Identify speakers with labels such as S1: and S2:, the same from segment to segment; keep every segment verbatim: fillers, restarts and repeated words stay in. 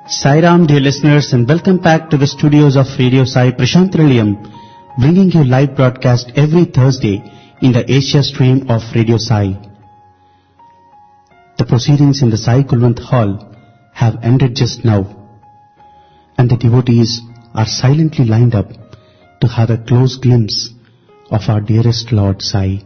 S1: Sai Ram, dear listeners, and welcome back to the studios of Radio Sai Prashantanilayam, bringing you live broadcast every Thursday in the Asia stream of Radio Sai. The proceedings in the Sai Kulwant Hall have ended just now, and the devotees are silently lined up to have a close glimpse of our dearest Lord Sai.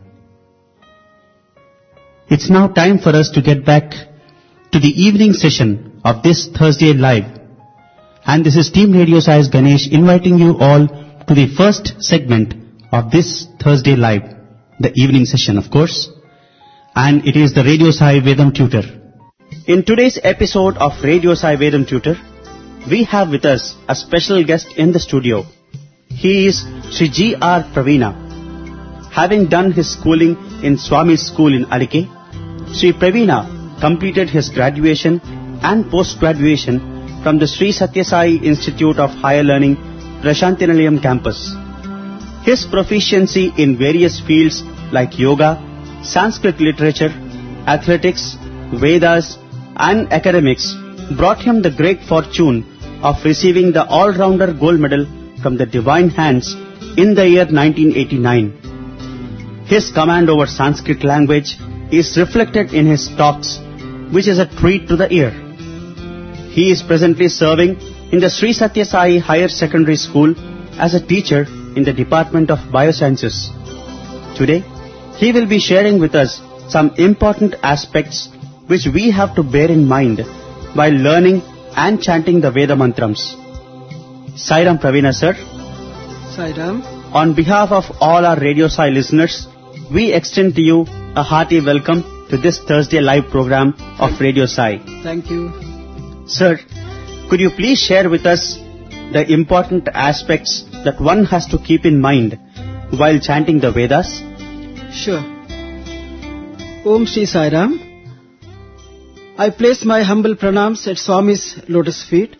S1: It's now time for us to get back to the evening session of this Thursday live, and this is Team Radio Sai's Ganesh inviting you all to the first segment of this Thursday live, the evening session of course, and it is the Radio Sai Vedam Tutor. In today's episode of Radio Sai Vedam Tutor, we have with us a special guest in the studio. He is Sri G R Pravina. Having done his schooling in Swami's school in Alike, Sri Pravina completed his graduation and post-graduation from the Sri Satya Sai Institute of Higher Learning, Prashantanilayam campus. His proficiency in various fields like yoga, Sanskrit literature, athletics, Vedas and academics brought him the great fortune of receiving the all-rounder gold medal from the divine hands in the year nineteen eighty-nine. His command over Sanskrit language is reflected in his talks, which is a treat to the ear. He is presently serving in the Sri Satya Sai Higher Secondary School as a teacher in the Department of Biosciences. Today, he will be sharing with us some important aspects which we have to bear in mind while learning and chanting the Veda mantrams. Sai Ram Pravina sir.
S2: Sai Ram.
S1: On behalf of all our Radio Sai listeners, we extend to you a hearty welcome to this Thursday live program of Radio Sai.
S2: Thank you.
S1: Sir, could you please share with us the important aspects that one has to keep in mind while chanting the Vedas?
S2: Sure. Om Shri Sai Ram. I place my humble pranams at Swami's lotus feet.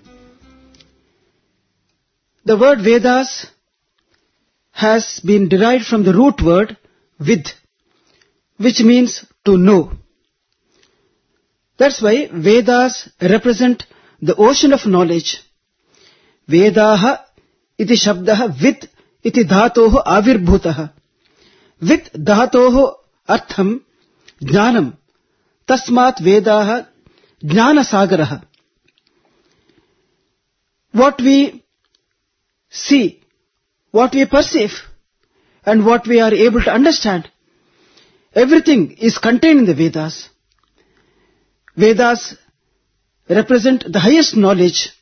S2: The word Vedas has been derived from the root word Vid, which means to know. That's why Vedas represent the ocean of knowledge. Vedaha iti shabdaha vid iti dhatoho avirbhutaha. Vid dhatoho artham jnanam. Tasmat Vedaha jnana sagaraha. What we see, what we perceive, and what we are able to understand, everything is contained in the Vedas. Vedas represent the highest knowledge.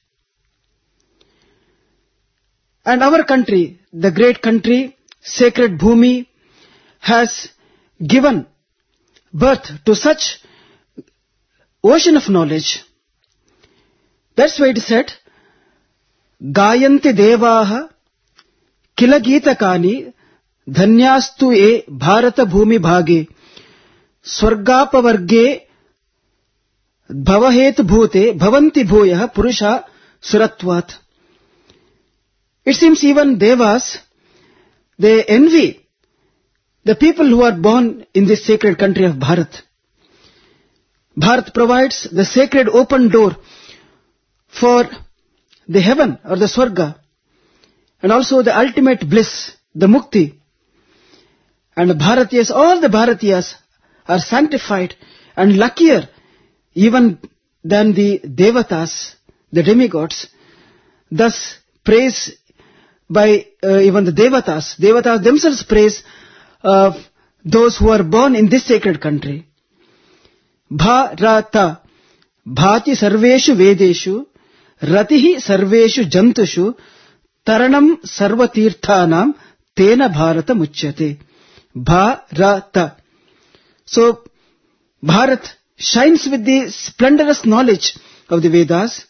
S2: And our country, the great country, sacred Bhumi, has given birth to such ocean of knowledge. That's why it is said, Gayanti Devaha Kila Geetakani Dhanyastu e Bharata Bhumi Bhage Swargapavarge Bhavahet Bhute Bhavanti Bhoyah Purusha Suratvat. It seems even Devas, they envy the people who are born in this sacred country of Bharat. Bharat provides the sacred open door for the heaven or the Swarga, and also the ultimate bliss, the Mukti. And the Bharatiyas, all the Bharatiyas are sanctified and luckier even than the Devatas, the demigods. Thus praise by uh, even the Devatas. Devatas themselves praise uh, those who are born in this sacred country. Bharata Bhati Sarveshu Vedeshu Ratihi Sarveshu Jantushu Taranam Sarvatirthanam Tena Bharata Muchyate. Bharata. So, Bharat shines with the splendorous knowledge of the Vedas,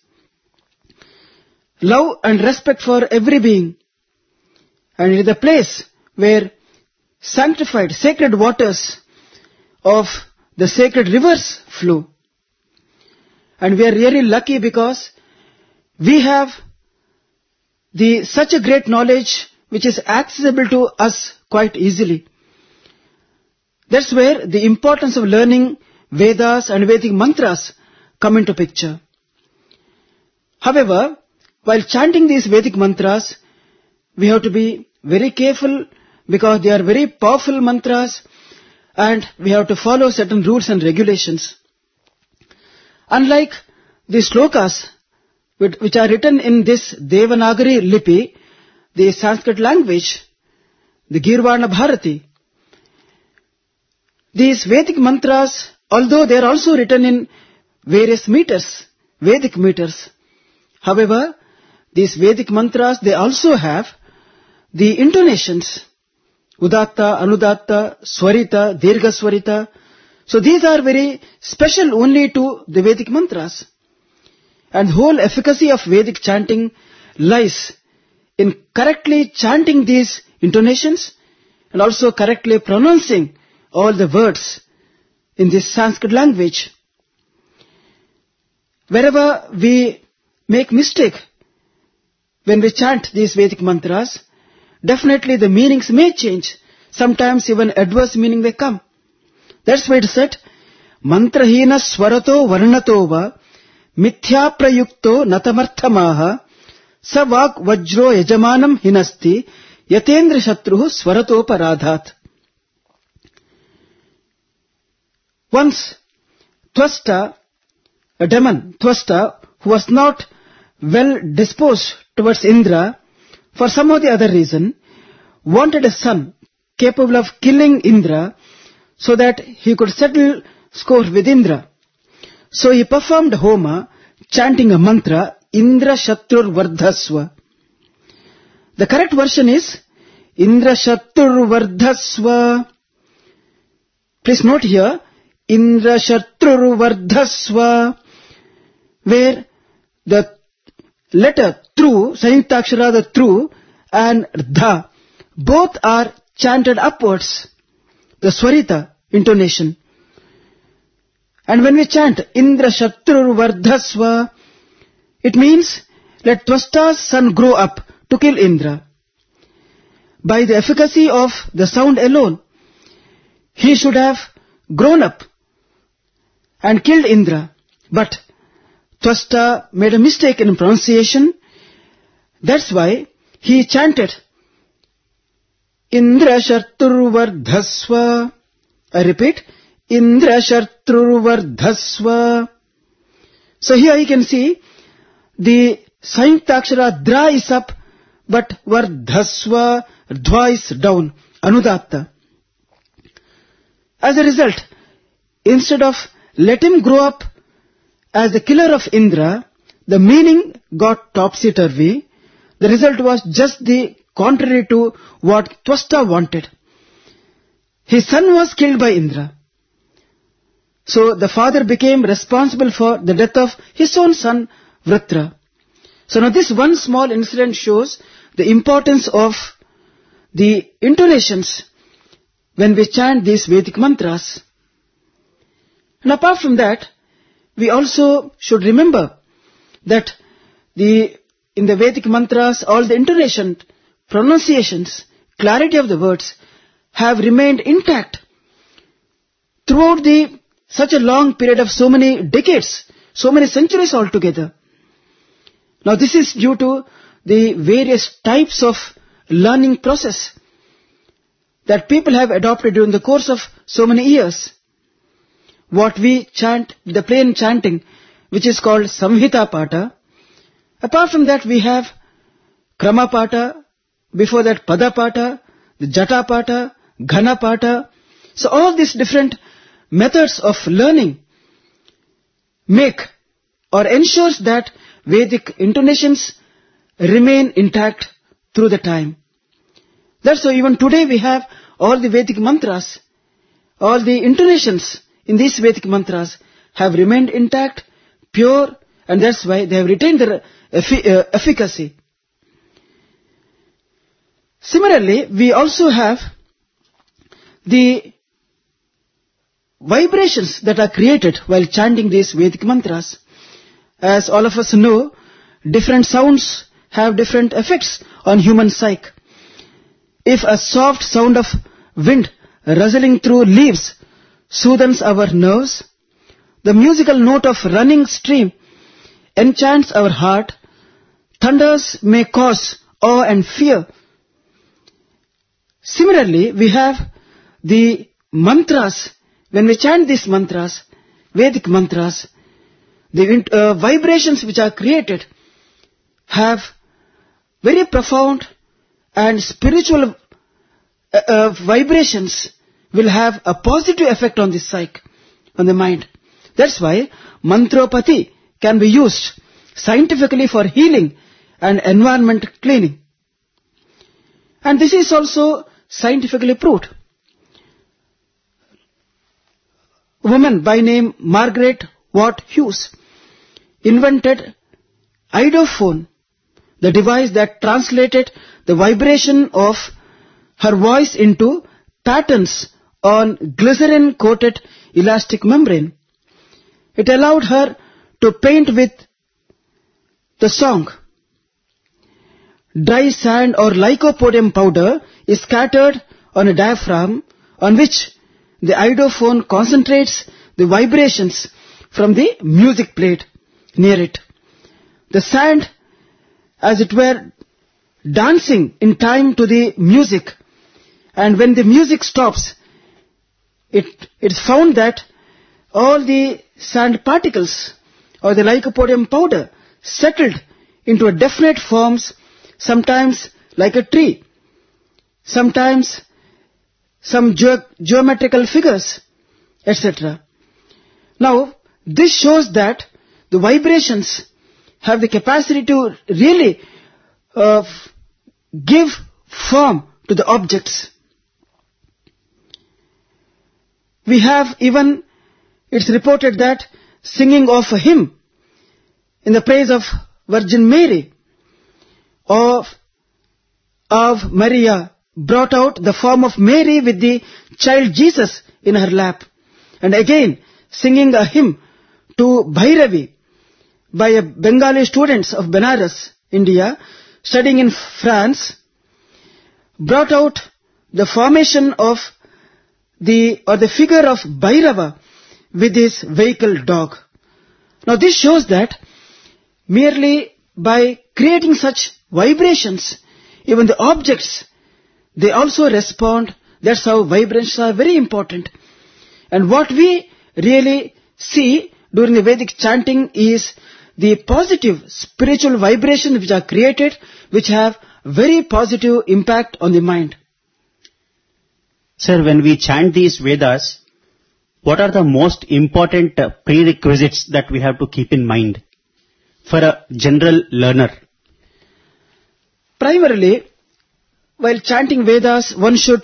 S2: love and respect for every being, and it is the place where sanctified, sacred waters of the sacred rivers flow. And we are really lucky because we have the such a great knowledge which is accessible to us quite easily. That's where the importance of learning Vedas and Vedic mantras come into picture. However, while chanting these Vedic mantras, we have to be very careful because they are very powerful mantras and we have to follow certain rules and regulations. Unlike the slokas which are written in this Devanagari Lipi, the Sanskrit language, the Girvana Bharati, these Vedic mantras, although they are also written in various meters, Vedic meters, however, these Vedic mantras, they also have the intonations, Udatta, Anudatta, Swarita, Dirgha Swarita. So these are very special only to the Vedic mantras. And the whole efficacy of Vedic chanting lies in correctly chanting these intonations and also correctly pronouncing all the words in this Sanskrit language. Wherever we make mistake when we chant these Vedic mantras, definitely the meanings may change. Sometimes even adverse meaning may come. That's why it said, Mantrahina swarato varnato va mithya prayukto natamarthamaha savak vajro yajamanam hinasti yatendra shatruhu swarato paradhat. Once, Twasta, a demon, Twasta, who was not well disposed towards Indra, for some or the other reason, wanted a son capable of killing Indra so that he could settle score with Indra. So he performed Homa chanting a mantra, Indra Shatrur Vardhasva. The correct version is Indra Shatrur Vardhasva. Please note here, Indra Shatrur Vardhasva, where the letter Tru, Sanyuktakshara, the Tru, and Dha, both are chanted upwards, the Swarita intonation. And when we chant Indra Shatrur Vardhasva, it means let Twasta's son grow up to kill Indra. By the efficacy of the sound alone, he should have grown up and killed Indra. But Twasta made a mistake in pronunciation. That's why he chanted Indra Shatrur Vardhasva. I repeat, Indra Shatrur Vardhasva. So here you can see the Sanyuktakshara Dra is up, but Vardhasva, Dva is down, Anudatta. As a result, instead of let him grow up as the killer of Indra, the meaning got topsy-turvy. The result was just the contrary to what Twasta wanted. His son was killed by Indra. So the father became responsible for the death of his own son, Vratra. So now this one small incident shows the importance of the intonations when we chant these Vedic mantras. And apart from that, we also should remember that the in the Vedic mantras, all the intonation, pronunciations, clarity of the words have remained intact throughout the such a long period of so many decades, so many centuries altogether. Now this is due to the various types of learning process that people have adopted during the course of so many years. What we chant, the plain chanting, which is called Samhita Pata. Apart from that, we have Krama Pata, before that Pada Pata, the Jata Pata, Ghana Pata. So all these different methods of learning make or ensures that Vedic intonations remain intact through the time. That's why even today we have all the Vedic mantras, all the intonations in these Vedic mantras have remained intact, pure, and that's why they have retained their effi- uh, efficacy. Similarly, we also have the vibrations that are created while chanting these Vedic mantras. As all of us know, different sounds have different effects on human psyche. If a soft sound of wind rustling through leaves soothes our nerves, the musical note of running stream enchants our heart, thunders may cause awe and fear. Similarly, we have the mantras. When we chant these mantras, Vedic mantras, the uh, vibrations which are created have very profound and spiritual uh, uh, vibrations will have a positive effect on the psyche, on the mind. That's why mantropathy can be used scientifically for healing and environment cleaning. And this is also scientifically proved. A woman by name Margaret Watt Hughes invented Idophone, the device that translated the vibration of her voice into patterns on glycerin-coated elastic membrane. It allowed her to paint with the song. Dry sand or lycopodium powder is scattered on a diaphragm on which the Idophone concentrates the vibrations from the music played near it. The sand, as it were, dancing in time to the music, and when the music stops, it it's found that all the sand particles or the lycopodium powder settled into a definite forms, sometimes like a tree, sometimes some ge- geometrical figures, et cetera. Now, this shows that the vibrations have the capacity to really uh, give form to the objects. We have even, it's reported that singing of a hymn in the praise of Virgin Mary, of, of Maria, brought out the form of Mary with the child Jesus in her lap. And again, singing a hymn to Bhairavi by a Bengali students of Benares, India, studying in France, brought out the formation of the, or the figure of Bhairava with his vehicle dog. Now this shows that merely by creating such vibrations, even the objects, they also respond. That's how vibrations are very important. And what we really see during the Vedic chanting is the positive spiritual vibrations which are created, which have very positive impact on the mind.
S1: Sir, when we chant these Vedas, what are the most important uh, prerequisites that we have to keep in mind for a general learner?
S2: Primarily, while chanting Vedas, one should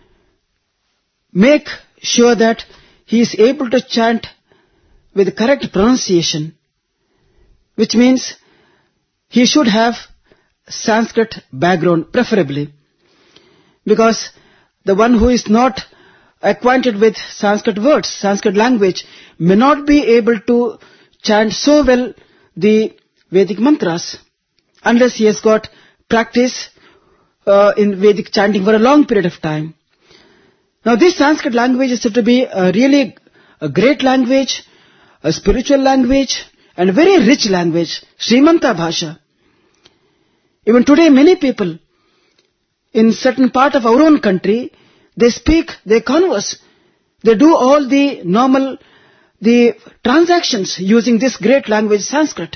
S2: make sure that he is able to chant with correct pronunciation, which means he should have Sanskrit background preferably, because the one who is not acquainted with Sanskrit words, Sanskrit language, may not be able to chant so well the Vedic mantras unless he has got practice uh, in Vedic chanting for a long period of time. Now this Sanskrit language is said to be a really a great language, a spiritual language, and a very rich language, Srimanta Bhasha. Even today many people in certain part of our own country, they speak, they converse, they do all the normal, the transactions using this great language Sanskrit.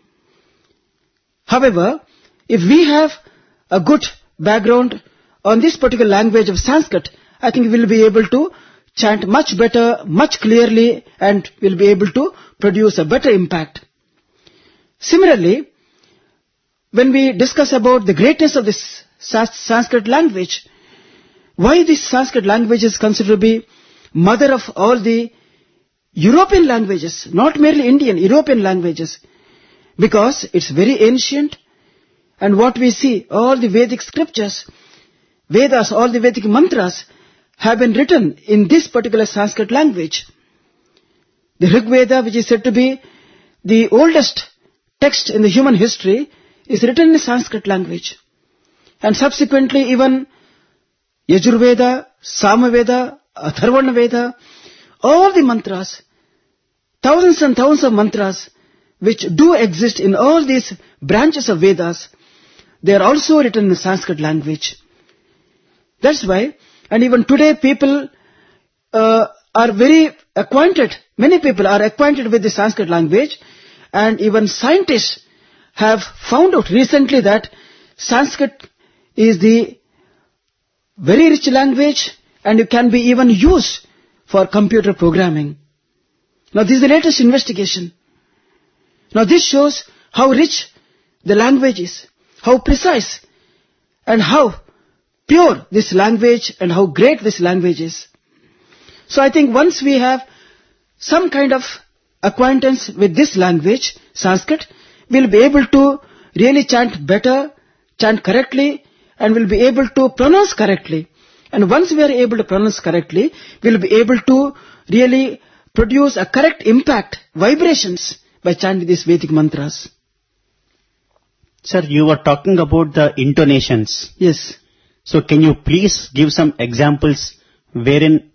S2: However, if we have a good background on this particular language of Sanskrit, I think we will be able to chant much better, much clearly, and will be able to produce a better impact. Similarly, when we discuss about the greatness of this Sanskrit language, why this Sanskrit language is considered to be mother of all the European languages, not merely Indian, European languages, because it's very ancient, and what we see, all the Vedic scriptures, Vedas, all the Vedic mantras have been written in this particular Sanskrit language. The Rig Veda, which is said to be the oldest text in the human history, is written in Sanskrit language. And subsequently even Yajurveda, Samaveda, Atharvana Veda, all the mantras, thousands and thousands of mantras which do exist in all these branches of Vedas, they are also written in Sanskrit language. That's why, and even today people uh, are very acquainted, many people are acquainted with the Sanskrit language, and even scientists have found out recently that Sanskrit is the very rich language and it can be even used for computer programming. Now this is the latest investigation. Now this shows how rich the language is, how precise and how pure this language and how great this language is. So I think once we have some kind of acquaintance with this language, Sanskrit, we'll be able to really chant better, chant correctly, and we'll be able to pronounce correctly. And once we are able to pronounce correctly, we'll be able to really produce a correct impact, vibrations, by chanting these Vedic mantras.
S1: Sir, you were talking about the intonations.
S2: Yes.
S1: So can you please give some examples wherein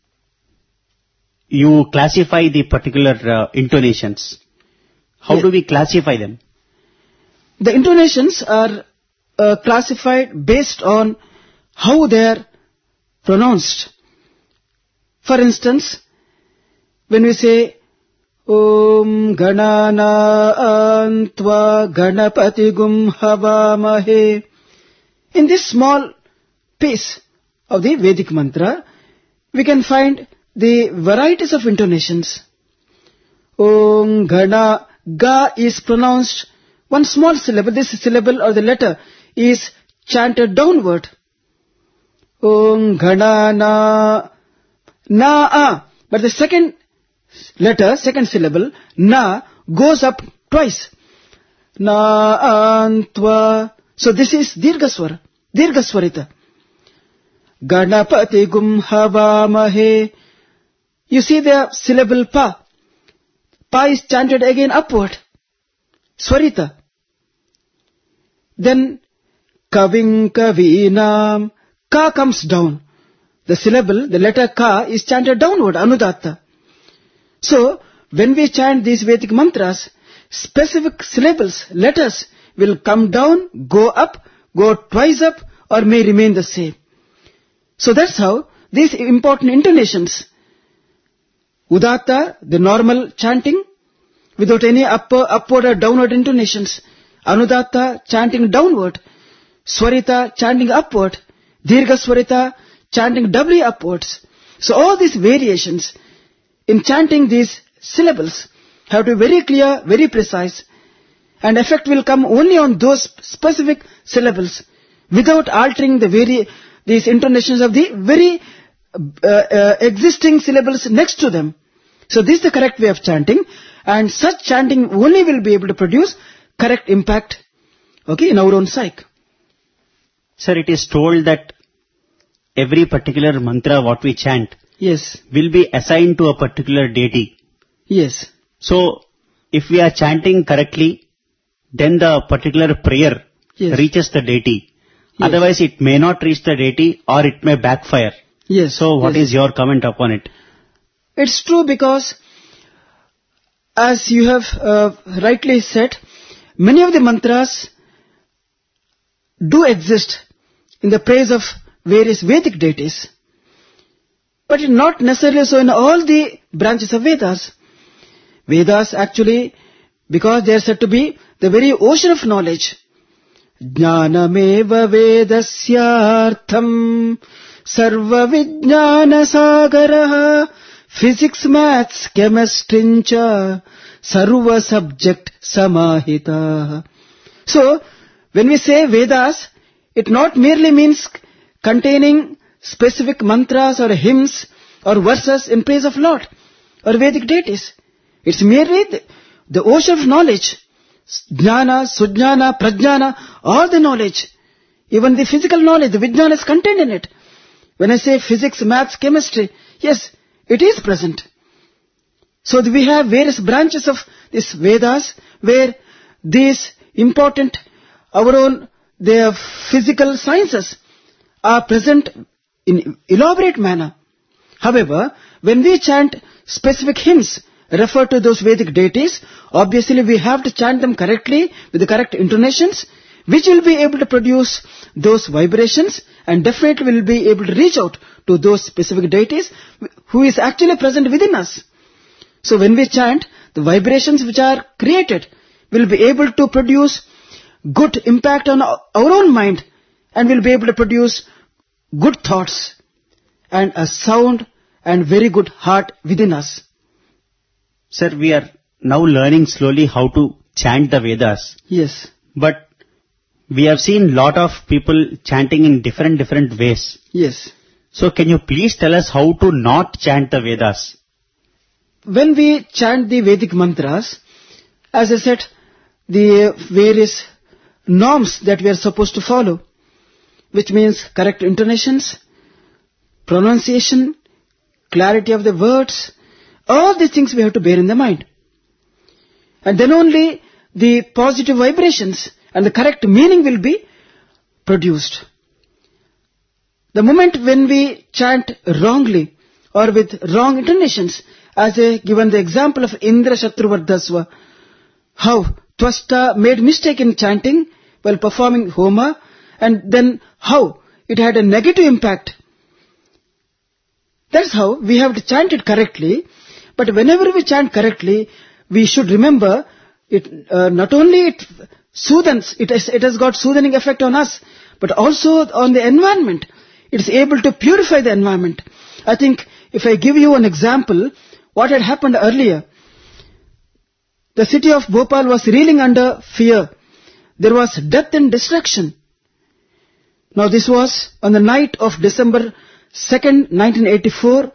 S1: you classify the particular uh, intonations? How
S2: Yes.
S1: do we classify them?
S2: The intonations are uh, classified based on how they are pronounced. For instance, when we say Om Ganana Antva Ganapati Gum Havamahe, in this small piece of the Vedic mantra, we can find the varieties of intonations. Om Gana, Ga is pronounced one small syllable. This syllable or the letter is chanted downward. Om Gana Na, Na A. But the second letter, second syllable, Na, goes up twice. Na Antva. So this is Dirghaswara, Dirghaswarita. Ganapati Gum Havamahe. You see the syllable Pa. Pa is chanted again upward. Swarita. Then Kaving Kavinam. Ka comes down. The syllable, the letter Ka is chanted downward, Anudatta. So, when we chant these Vedic mantras, specific syllables, letters will come down, go up, go twice up, or may remain the same. So that's how these important intonations, Udatta, the normal chanting, without any upper, upward or downward intonations. Anudatta, chanting downward. Swarita, chanting upward. Dirgha Swarita, chanting doubly upwards. So all these variations in chanting these syllables have to be very clear, very precise, and effect will come only on those specific syllables without altering the very, these intonations of the very uh, uh, existing syllables next to them. So this is the correct way of chanting, and such chanting only will be able to produce correct impact, okay, in our own psyche.
S1: Sir, it is told that every particular mantra what we chant
S2: Yes.
S1: will be assigned to a particular deity.
S2: Yes.
S1: So, if we are chanting correctly, then the particular prayer
S2: Yes.
S1: reaches the deity.
S2: Yes.
S1: Otherwise, it may not reach the deity or it may backfire.
S2: Yes.
S1: So, what
S2: yes.
S1: is your comment upon it?
S2: It's true because, as you have uh, rightly said, many of the mantras do exist in the praise of various Vedic deities. But not necessarily so in all the branches of Vedas. Vedas actually, because they are said to be the very ocean of knowledge. Jnanameva vedasyartham sarva vijnana sagaraha. Physics, maths, chemistry, cha sarva subject samahita. So, when we say Vedas, it not merely means containing specific mantras or hymns or verses in praise of Lord or Vedic deities. It's merely the, the ocean of knowledge. Jnana, Sujnana, Prajnana, all the knowledge. Even the physical knowledge, the Vijnana is contained in it. When I say physics, maths, chemistry, yes, it is present. So we have various branches of these Vedas where these important, our own, their physical sciences are present in elaborate manner. However, when we chant specific hymns refer to those Vedic deities, obviously we have to chant them correctly with the correct intonations, which will be able to produce those vibrations and definitely will be able to reach out to those specific deities who is actually present within us. So when we chant, the vibrations which are created will be able to produce good impact on our own mind and will be able to produce good thoughts and a sound and very good heart within us.
S1: Sir, we are now learning slowly how to chant the Vedas.
S2: Yes.
S1: But we have seen lot of people chanting in different different ways.
S2: Yes.
S1: So can you please tell us how to not chant the Vedas?
S2: When we chant the Vedic mantras, as I said, the various norms that we are supposed to follow, which means correct intonations, pronunciation, clarity of the words, all these things we have to bear in the mind. And then only the positive vibrations and the correct meaning will be produced. The moment when we chant wrongly or with wrong intonations, as I given the example of Indra Shatruvardhasva, how Twasta made mistake in chanting while performing Homa, and then how it had a negative impact. That's how we have to chant it correctly. But whenever we chant correctly, we should remember it. Uh, not only it soothes, it has, it has got soothing effect on us, but also on the environment. It is able to purify the environment. I think if I give you an example, what had happened earlier, the city of Bhopal was reeling under fear. There was death and destruction. Now this was on the night of December second, nineteen eighty-four.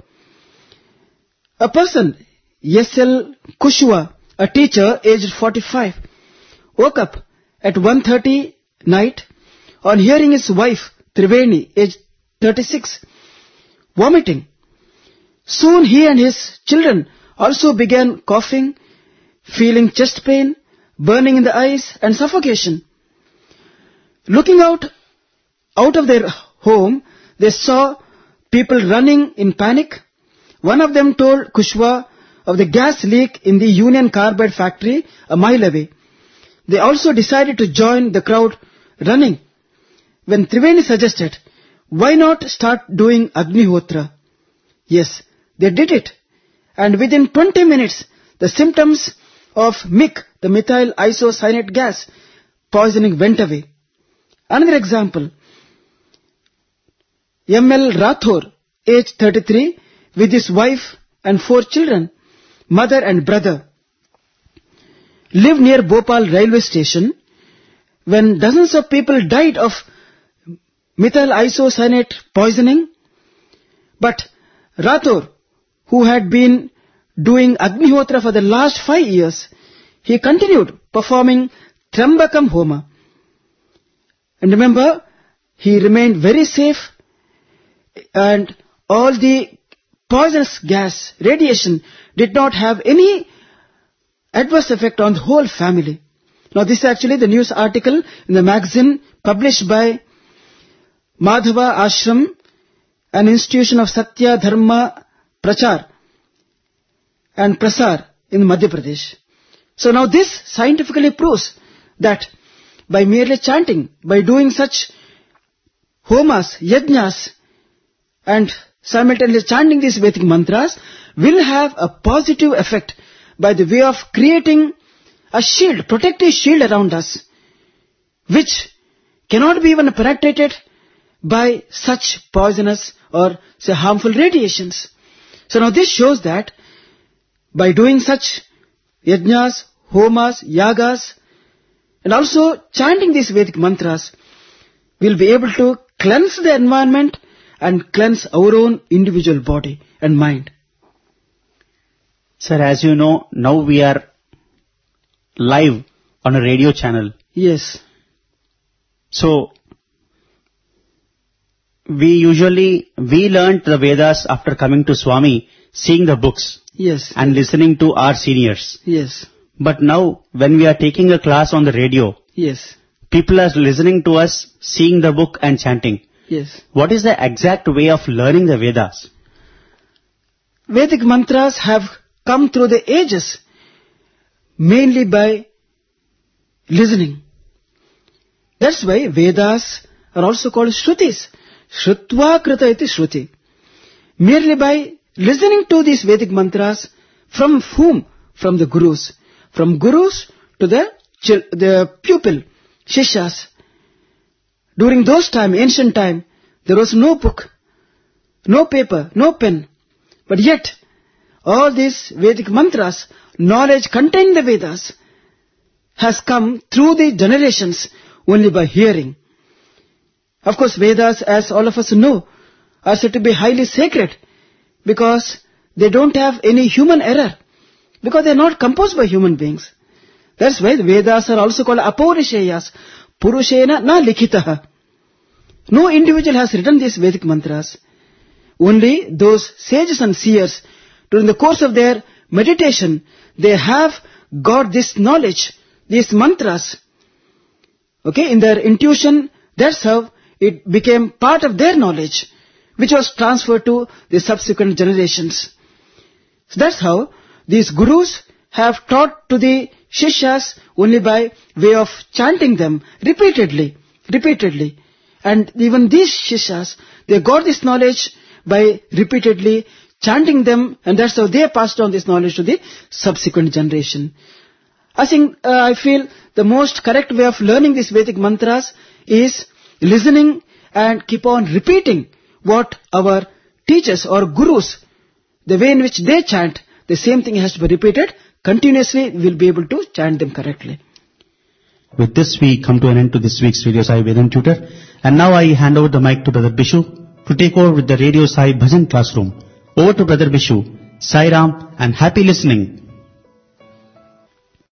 S2: A person, S L Kushwa, a teacher aged forty-five, woke up at one thirty night on hearing his wife, Triveni, aged thirty-six, vomiting. Soon he and his children also began coughing, feeling chest pain, burning in the eyes and suffocation. Looking out, out of their home, they saw people running in panic. One of them told Kushwa of the gas leak in the Union Carbide factory a mile away. They also decided to join the crowd running. When Triveni suggested, why not start doing Agnihotra? Yes, they did it. And within twenty minutes, the symptoms of M I C, the methyl isocyanate gas poisoning, went away. Another example, M L Rathore, age thirty-three, with his wife and four children, mother and brother, lived near Bhopal railway station when dozens of people died of methyl isocyanate poisoning. But Rathore, who had been doing Agnihotra for the last five years, he continued performing Trambakam Homa. And remember, he remained very safe, and all the poisonous gas, radiation, did not have any adverse effect on the whole family. Now this is actually the news article in the magazine published by Madhava Ashram, an institution of Satya Dharma Prachar and Prasar in Madhya Pradesh. So now this scientifically proves that by merely chanting, by doing such homas, yajnas, and simultaneously chanting these Vedic mantras, will have a positive effect by the way of creating a shield, protective shield around us, which cannot be even penetrated by such poisonous or say harmful radiations. So now this shows that by doing such yajnas, homas, yagas, and also chanting these Vedic mantras, we'll be able to cleanse the environment and cleanse our own individual body and mind.
S1: Sir, as you know, now we are live on a radio channel.
S2: Yes.
S1: So, we usually, we learnt the Vedas after coming to Swami, seeing the books.
S2: Yes.
S1: And listening to our seniors.
S2: Yes.
S1: But now, when we are taking a class on the radio,
S2: yes,
S1: people are listening to us, seeing the book and chanting.
S2: Yes.
S1: What is the exact way of learning the Vedas?
S2: Vedic mantras have come through the ages mainly by listening. That's why Vedas are also called Shrutis. Shrutva krita iti Shruti. Merely by listening to these Vedic mantras, from whom? From the Gurus. From Gurus to the, the pupil, Shishyas. During those time, ancient time, there was no book, no paper, no pen. But yet, all these Vedic mantras, knowledge contained in the Vedas, has come through the generations only by hearing. Of course, Vedas, as all of us know, are said to be highly sacred because they don't have any human error, because they are not composed by human beings. That's why the Vedas are also called Apaurisheyas, Purushena na likhitaha. No individual has written these Vedic mantras. Only those sages and seers, during the course of their meditation, they have got this knowledge, these mantras. Okay, in their intuition, that's how it became part of their knowledge, which was transferred to the subsequent generations. So that's how these gurus have taught to the Shishyas only by way of chanting them repeatedly, repeatedly. And even these Shishyas, they got this knowledge by repeatedly chanting them, and that's how they passed on this knowledge to the subsequent generation. I think, uh, I feel the most correct way of learning these Vedic mantras is listening and keep on repeating what our teachers or gurus, the way in which they chant, the same thing has to be repeated continuously. We will be able to chant them correctly.
S1: With this, we come to an end to this week's Radio Sai Vedant Tutor. And now I hand over the mic to Brother Bishu to take over with the Radio Sai Bhajan Classroom. Over to Brother Bishu. Sai Ram and happy listening.